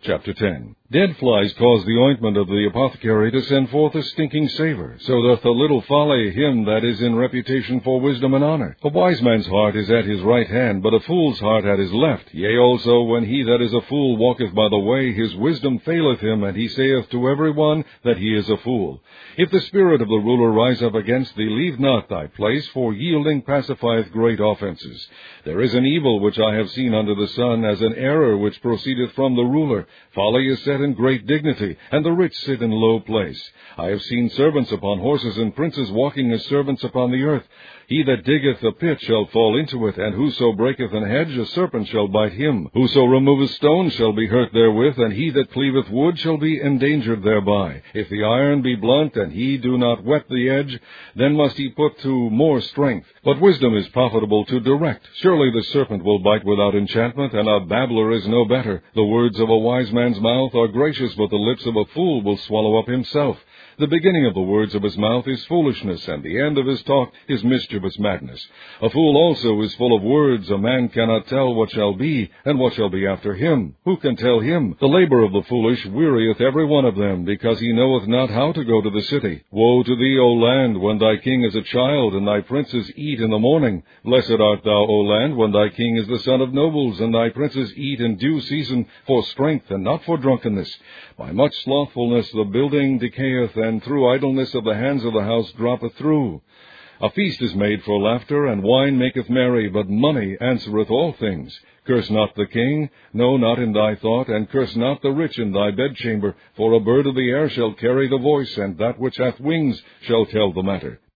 Chapter 10. Dead flies cause the ointment of the apothecary to send forth a stinking savor. So doth a little folly him that is in reputation for wisdom and honor. A wise man's heart is at his right hand, but a fool's heart at his left. Yea, also, when he that is a fool walketh by the way, his wisdom faileth him, and he saith to every one that he is a fool. If the spirit of the ruler rise up against thee, leave not thy place, for yielding pacifieth great offenses. There is an evil which I have seen under the sun, as an error which proceedeth from the ruler. Folly is set in great dignity, and the rich sit in low place. I have seen servants upon horses, and princes walking as servants upon the earth. He that diggeth a pit shall fall into it, and whoso breaketh an hedge, a serpent shall bite him. Whoso removeth stones shall be hurt therewith, and he that cleaveth wood shall be endangered thereby. If the iron be blunt, and he do not whet the edge, then must he put to more strength. But wisdom is profitable to direct. Surely the serpent will bite without enchantment, and a babbler is no better. The words of a wise man's mouth are gracious, but the lips of a fool will swallow up himself. The beginning of the words of his mouth is foolishness, and the end of his talk is mischievous madness. A fool also is full of words. A man cannot tell what shall be, and what shall be after him. Who can tell him? The labor of the foolish wearieth every one of them, because he knoweth not how to go to the city. Woe to thee, O land, when thy king is a child, and thy princes eat in the morning. Blessed art thou, O land, when thy king is the son of nobles, and thy princes eat in due season, for strength and not for drunkenness. By much slothfulness the building decayeth, and through idleness of the hands of the house droppeth through. A feast is made for laughter, and wine maketh merry, but money answereth all things. Curse not the king, no, not in thy thought, and curse not the rich in thy bedchamber, for a bird of the air shall carry the voice, and that which hath wings shall tell the matter.